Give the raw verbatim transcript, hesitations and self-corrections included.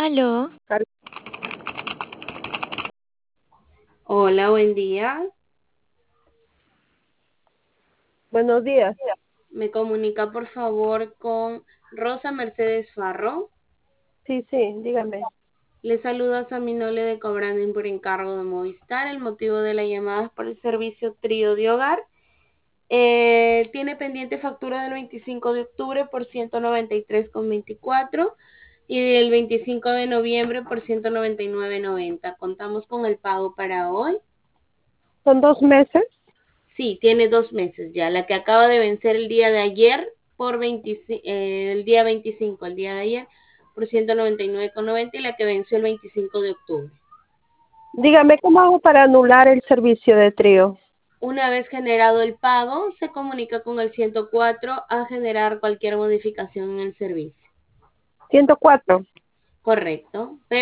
Aló, Car- Hola, buen día. Buenos días. Me comunica por favor con Rosa Mercedes Farro. Sí, sí, dígame. Le saluda Saminole de Cobranding por encargo de Movistar. El motivo de la llamada es por el servicio Trío de Hogar. Eh, tiene pendiente factura del veinticinco de octubre por ciento noventa y tres con veinticuatro y del veinticinco de noviembre por ciento noventa y nueve con noventa. Contamos con el pago para hoy. ¿Son dos meses? Sí, tiene dos meses ya. La que acaba de vencer el día de ayer por veinticinco, eh, el día veinticinco, el día de ayer por ciento noventa y nueve con noventa y la que venció el veinticinco de octubre. Dígame, ¿cómo hago para anular el servicio de trío? Una vez generado el pago, se comunica con el ciento cuatro a generar cualquier modificación en el servicio. Ciento cuatro. Correcto.